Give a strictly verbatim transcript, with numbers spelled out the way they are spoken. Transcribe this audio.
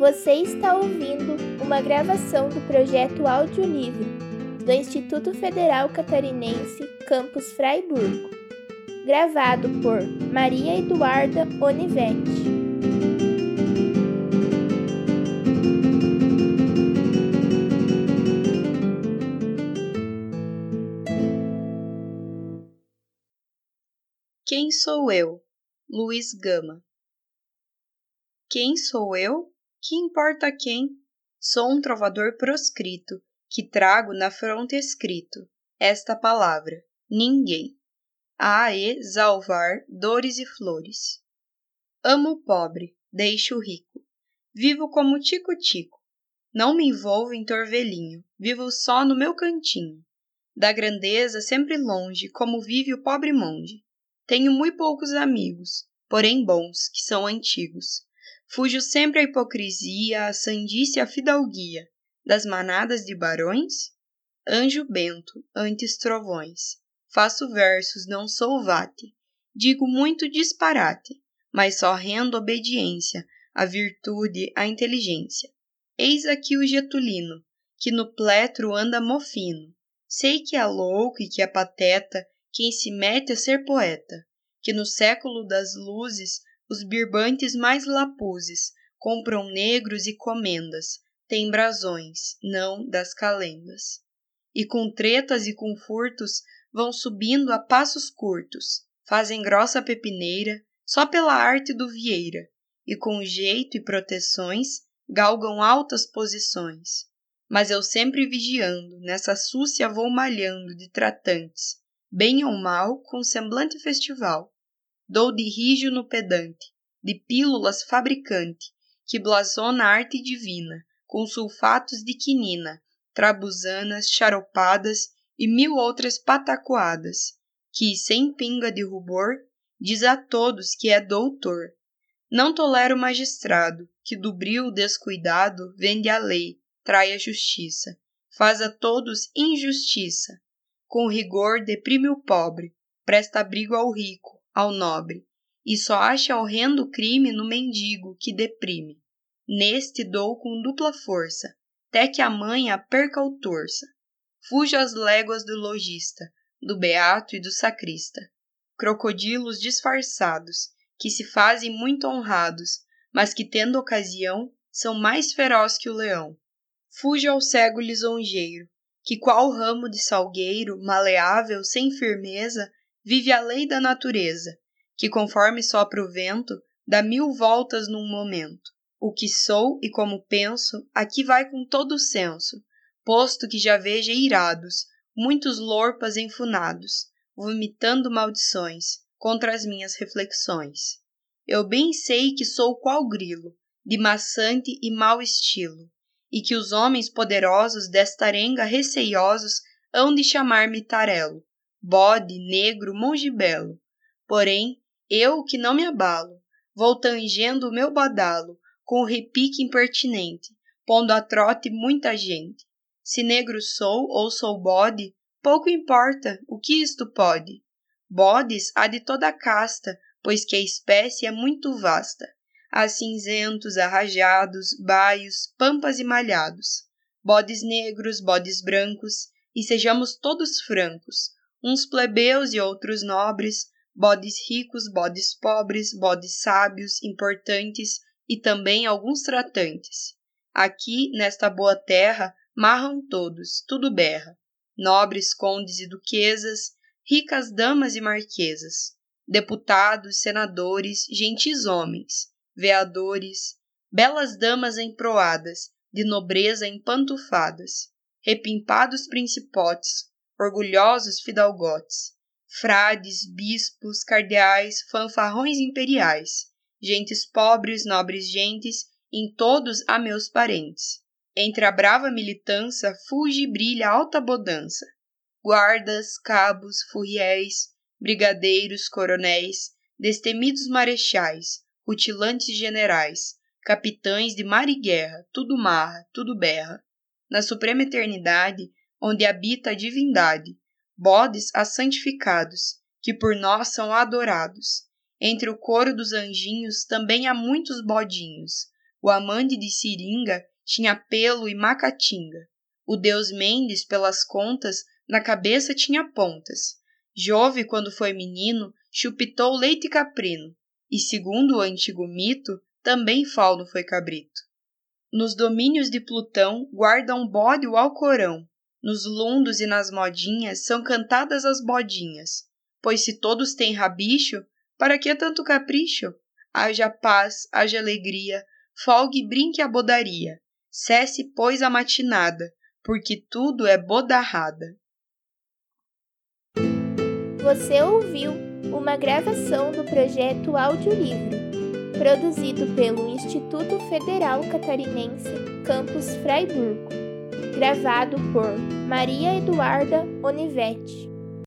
Você está ouvindo uma gravação do projeto Audiolivro do Instituto Federal Catarinense, Campus Fraiburgo, gravado por Maria Eduarda Onivete. Quem sou eu? Luiz Gama. Quem sou eu? Que importa quem? Sou um trovador proscrito, que trago na fronte escrito esta palavra: ninguém. A exalvar dores e flores. Amo o pobre, deixo o rico. Vivo como tico-tico. Não me envolvo em torvelinho, vivo só no meu cantinho. Da grandeza sempre longe, como vive o pobre monge. Tenho muito poucos amigos, porém bons, que são antigos. Fujo sempre à hipocrisia, à sandice e à fidalguia. Das manadas de barões? Anjo bento, antes trovões. Faço versos, não sou vate. Digo muito disparate, mas só rendo obediência à virtude, à inteligência. Eis aqui o Getulino, que no pletro anda mofino. Sei que é louco e que é pateta quem se mete a ser poeta, que no século das luzes os birbantes mais lapuzes compram negros e comendas, têm brasões, não das calendas. E com tretas e com furtos vão subindo a passos curtos, fazem grossa pepineira só pela arte do Vieira, e com jeito e proteções galgam altas posições. Mas eu sempre vigiando, nessa súcia vou malhando de tratantes, bem ou mal, com semblante festival. Dou de rijo no pedante, de pílulas fabricante, que blasona a arte divina, com sulfatos de quinina, trabuzanas, charopadas e mil outras patacoadas, que, sem pinga de rubor, diz a todos que é doutor. Não tolero magistrado, que do bril descuidado vende a lei, trai a justiça, faz a todos injustiça. Com rigor deprime o pobre, presta abrigo ao rico, ao nobre, e só acha horrendo crime no mendigo que deprime. Neste dou com dupla força, até que a manha perca ou torça. Fujo às léguas do lojista, do beato e do sacrista. Crocodilos disfarçados, que se fazem muito honrados, mas que tendo ocasião, são mais feroz que o leão. Fujo ao cego lisonjeiro, que qual ramo de salgueiro, maleável, sem firmeza, vive a lei da natureza, que conforme sopra o vento, dá mil voltas num momento. O que sou e como penso, aqui vai com todo o senso, posto que já veja irados, muitos lorpas enfunados, vomitando maldições contra as minhas reflexões. Eu bem sei que sou qual grilo, de maçante e mau estilo, e que os homens poderosos desta arenga receiosos hão de chamar-me tarelo, bode, negro, monge belo. Porém, eu que não me abalo, vou tangendo o meu badalo, com o repique impertinente, pondo a trote muita gente. Se negro sou ou sou bode, pouco importa, o que isto pode? Bodes há de toda a casta, pois que a espécie é muito vasta. Há cinzentos, arrajados, baios, pampas e malhados. Bodes negros, bodes brancos, e sejamos todos francos, uns plebeus e outros nobres, bodes ricos, bodes pobres, bodes sábios, importantes, e também alguns tratantes. Aqui, nesta boa terra, marram todos, tudo berra. Nobres condes e duquesas, ricas damas e marquesas, deputados, senadores, gentis homens, veadores, belas damas emproadas, de nobreza empantufadas, repimpados principotes, orgulhosos fidalgotes, frades, bispos, cardeais, fanfarrões imperiais, gentes pobres, nobres gentes, em todos há meus parentes. Entre a brava militância fulge e brilha alta bodança. Guardas, cabos, furriéis, brigadeiros, coronéis, destemidos marechais, rutilantes generais, capitães de mar e guerra, tudo marra, tudo berra. Na suprema eternidade, onde habita a divindade, bodes a santificados, que por nós são adorados. Entre o coro dos anjinhos também há muitos bodinhos, O amante de seringa tinha pelo e macatinga. O deus Mendes, pelas contas, na cabeça tinha pontas. Jove, quando foi menino, chupitou leite caprino, e segundo o antigo mito, também fauno foi cabrito. Nos domínios de Plutão guarda um bode o Alcorão. Nos lundos e nas modinhas são cantadas as bodinhas. Pois se todos têm rabicho, para que tanto capricho? Haja paz, haja alegria, folgue e brinque a bodaria. Cesse, pois, a matinada, porque tudo é bodarrada. Você ouviu uma gravação do projeto Audiolivro, produzido pelo Instituto Federal Catarinense, Campus Fraiburgo, gravado por Maria Eduarda Onivetti.